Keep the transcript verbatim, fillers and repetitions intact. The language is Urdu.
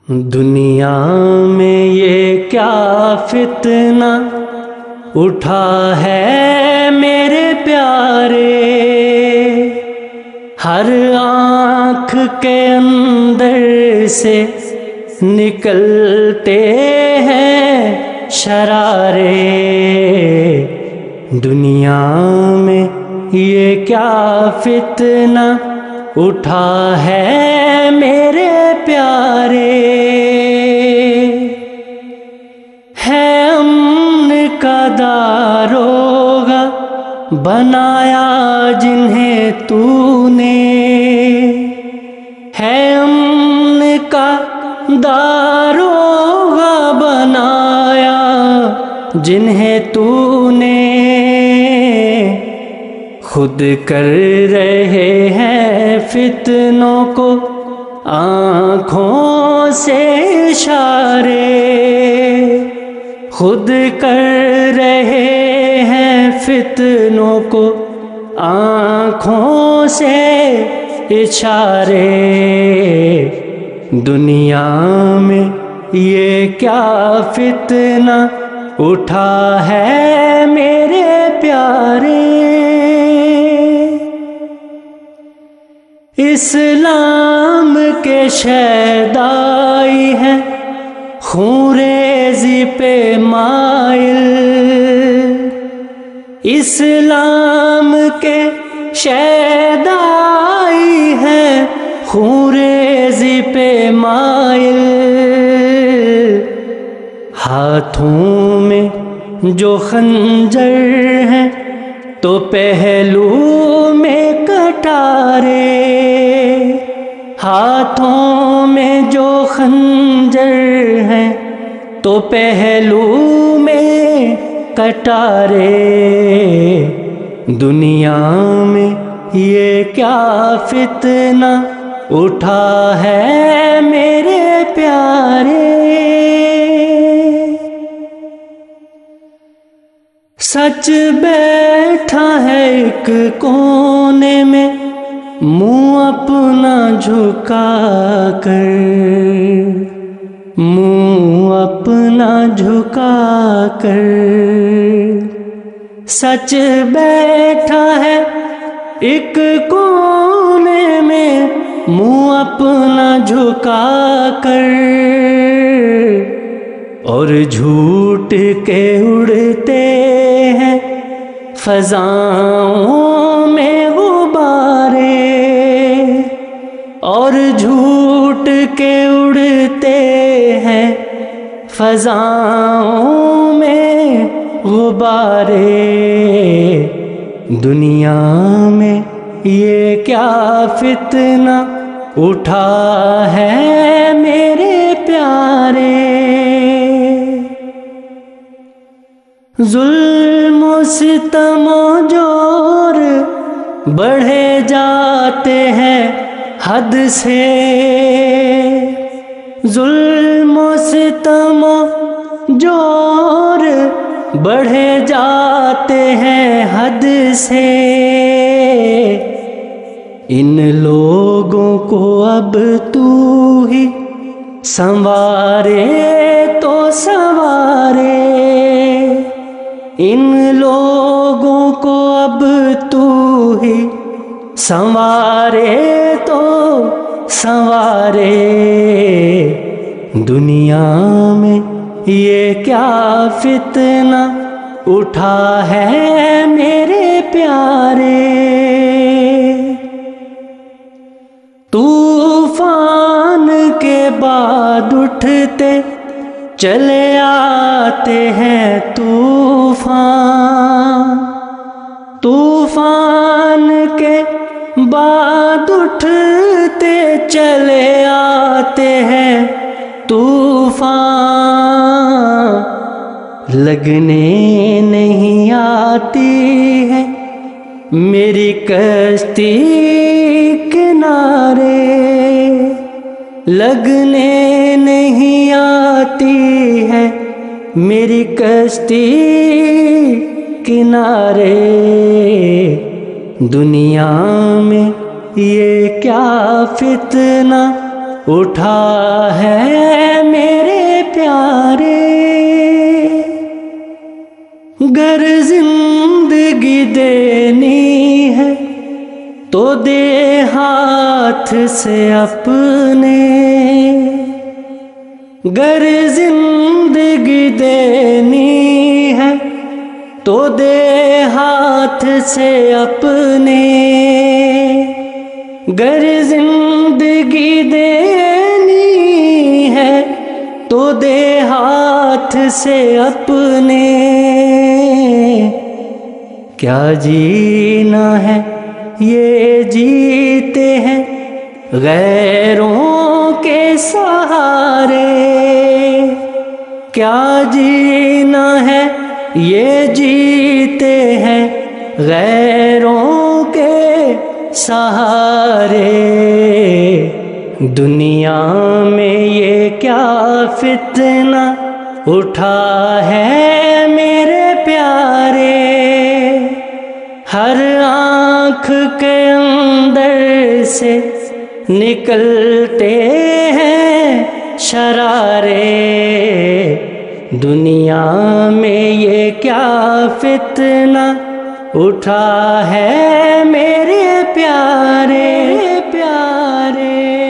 دنیا میں یہ کیا فتنہ اٹھا ہے میرے پیارے، ہر آنکھ کے اندر سے نکلتے ہیں شرارے۔ دنیا میں یہ کیا فتنہ اٹھا ہے میرے پیارے، ہے امن کا داروغہ بنایا جنہیں تو نے، ہے امن کا داروغہ بنایا جنہیں تو نے، خود کر رہے ہیں فتنوں کو آنکھوں سے اشارے، خود کر رہے ہیں فتنوں کو آنکھوں سے اشارے۔ دنیا میں یہ کیا فتنہ اٹھا ہے میرے پیارے، اسلام کے شیدائی ہیں خون ریزی پہ مائل، اسلام کے شیدائی ہیں خون ریزی پہ مائل، ہاتھوں میں جو خنجر ہیں تو پہلو میں کٹارے، ہاتھوں میں جو خنجر ہیں تو پہلو میں کٹارے۔ دنیا میں یہ کیا فتنہ اٹھا ہے میرے پیارے، سچ بیٹھا ہے ایک کونے میں منہ اپنا جھکا کر، منہ اپنا جھکا کر، سچ بیٹھا ہے ایک کونے میں منہ اپنا جھکا کر، اور جھوٹ کے اڑتے ہیں فضاؤں میں غبارے، اور جھوٹ کے اڑتے ہیں فضاؤں میں غبارے۔ دنیا میں یہ کیا فتنہ اٹھا ہے میرے پیارے، ظلم و ستم و جور بڑھے جاتے ہیں حد سے، ظلم و ستم و جور بڑھے جاتے ہیں حد سے، ان لوگوں کو اب تو ہی سنوارے تو سنوارے، ان لوگوں کو اب تو ہی سنوارے تو سنوارے۔ دنیا میں یہ کیا فتنہ اٹھا ہے میرے پیارے، طوفان کے بعد اٹھتے چلے آتے ہیں طوفان، طوفان کے بعد اٹھتے چلے آتے ہیں طوفان، لگنے نہیں آتی ہے میری کشتی کنارے، لگنے نہیں آتی ہے میری کشتی کنارے۔ دنیا میں یہ کیا فتنہ اٹھا ہے میرے پیارے، گر زندگی دینی ہے تو دے ہاتھ سے اپنے، گر زندگی دینی ہے تو دے ہاتھ سے اپنے، گر زندگی دینی ہے تو دے ہاتھ سے اپنے، کیا جینا ہے یہ جیتے ہیں غیروں کے سہارے، کیا جینا ہے یہ جیتے ہیں غیروں کے سہارے، دنیا میں یہ کیا فتنہ اٹھا ہے میرے پیارے، ہر آنکھ کے اندر سے نکلتے ہیں شرارے، دنیا میں یہ کیا فتنہ اٹھا ہے میرے پیارے پیارے۔